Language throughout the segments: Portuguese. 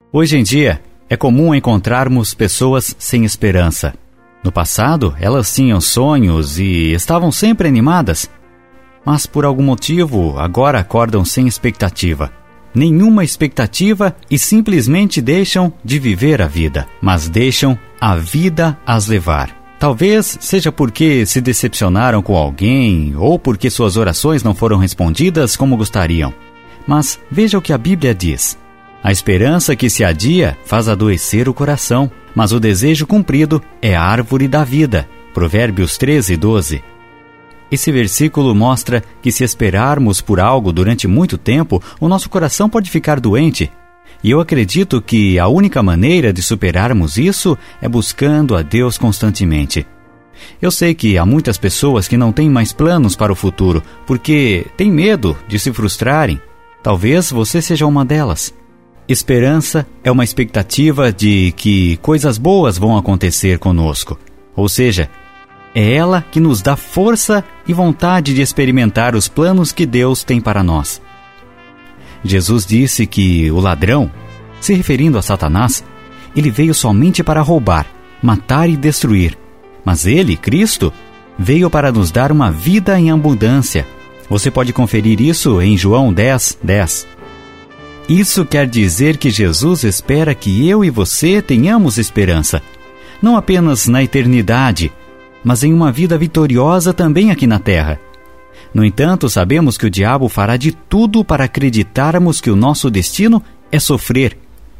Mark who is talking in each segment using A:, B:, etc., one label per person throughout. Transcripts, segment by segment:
A: Hoje em dia, é comum encontrarmos pessoas sem esperança. No passado, elas tinham sonhos e estavam sempre animadas, mas por algum motivo agora acordam sem expectativa. Nenhuma expectativa e simplesmente deixam de viver a vida, mas deixam a vida as levar. Talvez seja porque se decepcionaram com alguém ou porque suas orações não foram respondidas como gostariam. Mas veja o que a Bíblia diz. A esperança que se adia faz adoecer o coração, mas o desejo cumprido é a árvore da vida. Provérbios 13:12. Esse versículo mostra que se esperarmos por algo durante muito tempo, o nosso coração pode ficar doente. E eu acredito que a única maneira de superarmos isso é buscando a Deus constantemente. Eu sei que há muitas pessoas que não têm mais planos para o futuro, porque têm medo de se frustrarem. Talvez você seja uma delas. Esperança é uma expectativa de que coisas boas vão acontecer conosco. Ou seja, é ela que nos dá força e vontade de experimentar os planos que Deus tem para nós. Jesus disse que o ladrão, se referindo a Satanás, ele veio somente para roubar, matar e destruir. Mas ele, Cristo, veio para nos dar uma vida em abundância. Você pode conferir isso em João 10:10. Isso quer dizer que Jesus espera que eu e você tenhamos esperança, não apenas na eternidade, mas em uma vida vitoriosa também aqui na terra. No entanto, sabemos que o diabo fará de tudo para acreditarmos que o nosso destino é sofrer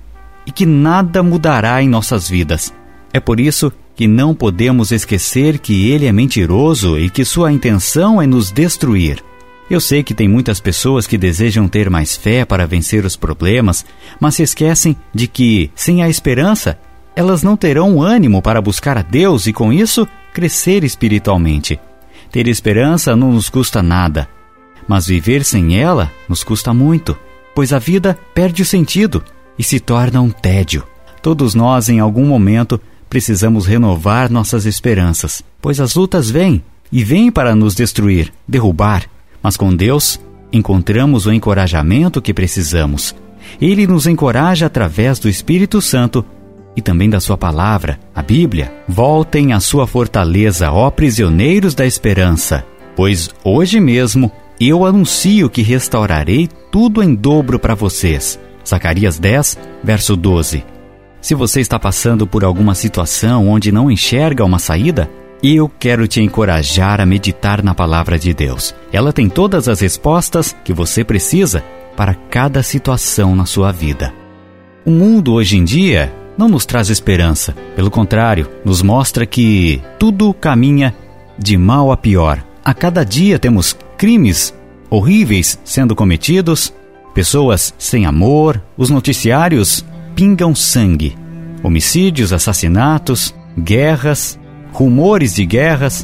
A: e que nada mudará em nossas vidas. É por isso que não podemos esquecer que ele é mentiroso e que sua intenção é nos destruir. Eu sei que tem muitas pessoas que desejam ter mais fé para vencer os problemas, mas se esquecem de que, sem a esperança, elas não terão ânimo para buscar a Deus e, com isso, crescer espiritualmente. Ter esperança não nos custa nada, mas viver sem ela nos custa muito, pois a vida perde o sentido e se torna um tédio. Todos nós, em algum momento, precisamos renovar nossas esperanças, pois as lutas vêm para nos destruir, derrubar. Mas com Deus, encontramos o encorajamento que precisamos. Ele nos encoraja através do Espírito Santo e também da sua palavra, a Bíblia. Voltem à sua fortaleza, ó prisioneiros da esperança, pois hoje mesmo eu anuncio que restaurarei tudo em dobro para vocês. Zacarias 10, verso 12. Se você está passando por alguma situação onde não enxerga uma saída, eu quero te encorajar a meditar na palavra de Deus. Ela tem todas as respostas que você precisa para cada situação na sua vida. O mundo hoje em dia não nos traz esperança. Pelo contrário, nos mostra que tudo caminha de mal a pior. A cada dia temos crimes horríveis sendo cometidos, pessoas sem amor, os noticiários pingam sangue, homicídios, assassinatos, guerras, rumores de guerras.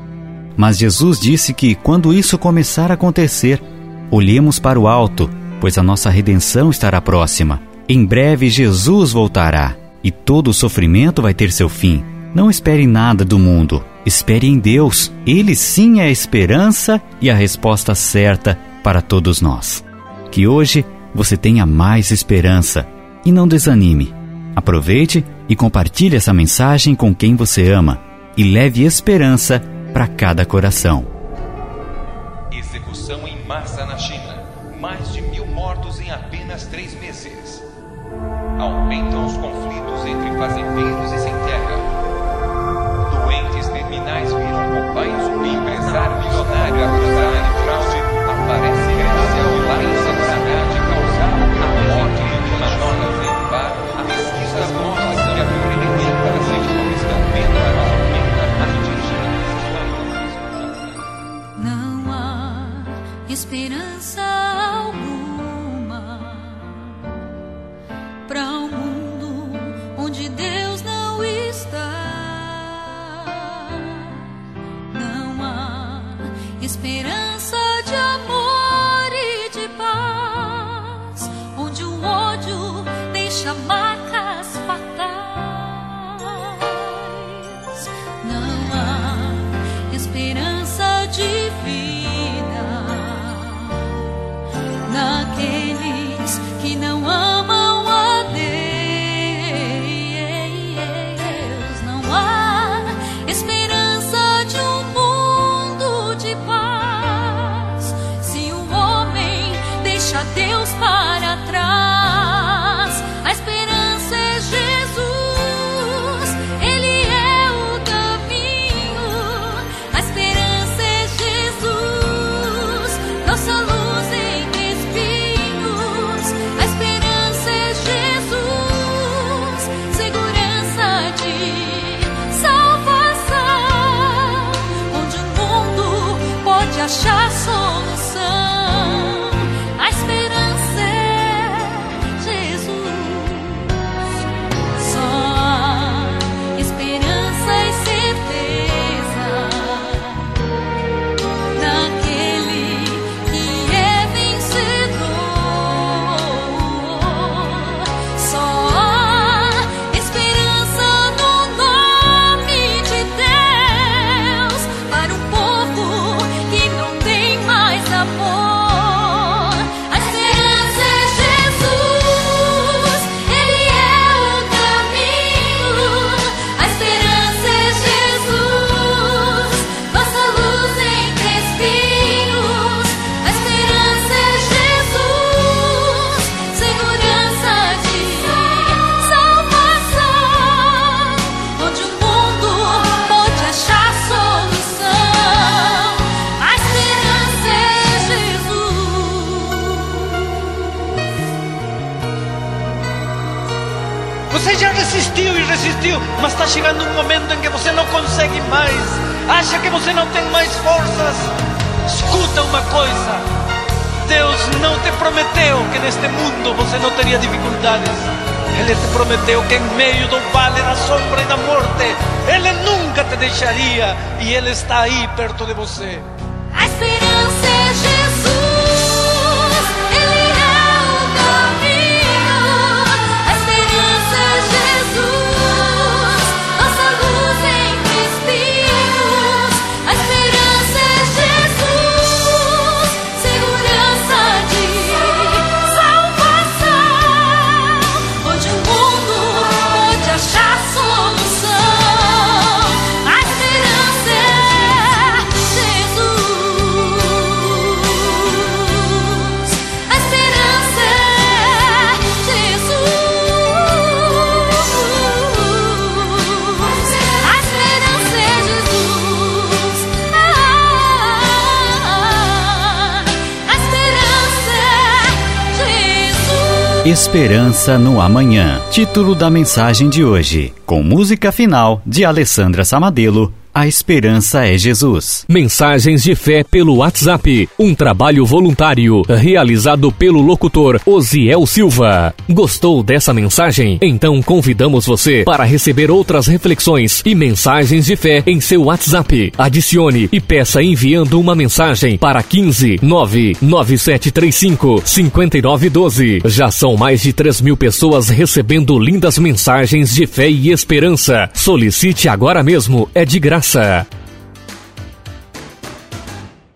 A: Mas Jesus disse que quando isso começar a acontecer, olhemos para o alto, pois a nossa redenção estará próxima. Em breve Jesus voltará e todo o sofrimento vai ter seu fim. Não espere nada do mundo, espere em Deus. Ele sim é a esperança e a resposta certa para todos nós. Que hoje você tenha mais esperança e não desanime. Aproveite e compartilhe essa mensagem com quem você ama e leve esperança para cada coração.
B: Execução em massa na China. Mais de 1.000 mortos em apenas 3 meses. Aumentam os conflitos entre fazendeiros e sem terra. Doentes terminais viram cobaia zumbi. Empresário milionário acusado de fraude aparece gracial lá em Sagrada de causar a morte de uma nova levar. A pesquisa mostra que a primeira para ser estão vendo a nova
C: não há esperança alguma para um mundo onde Deus não está. Não há esperança de amor e de paz, onde o ódio deixa marcas fatais. Não há esperança de vida naqueles que não amam a Deus.
D: Você já resistiu e resistiu, mas está chegando um momento em que você não consegue mais. Acha que você não tem mais forças. Escuta uma coisa: Deus não te prometeu que neste mundo você não teria dificuldades. Ele te prometeu que em meio do vale da sombra e da morte Ele nunca te deixaria, e Ele está aí perto de você.
C: A esperança é Jesus, Ele é o caminho. A esperança é Jesus, nossa luz entre espinhos. A esperança é Jesus, segurança de salvação, onde o mundo pode achar solução. A esperança é Jesus. A esperança é Jesus. A esperança é Jesus. A esperança é Jesus.
A: Esperança no Amanhã, título da mensagem de hoje, com música final de Alessandra Samadelo. A esperança é Jesus.
E: Mensagens de fé pelo WhatsApp. Um trabalho voluntário realizado pelo locutor Osiel Silva. Gostou dessa mensagem? Então convidamos você para receber outras reflexões e mensagens de fé em seu WhatsApp. Adicione e peça enviando uma mensagem para 15 99735 5912. Já são mais de 3.000 pessoas recebendo lindas mensagens de fé e esperança. Solicite agora mesmo, é de graça.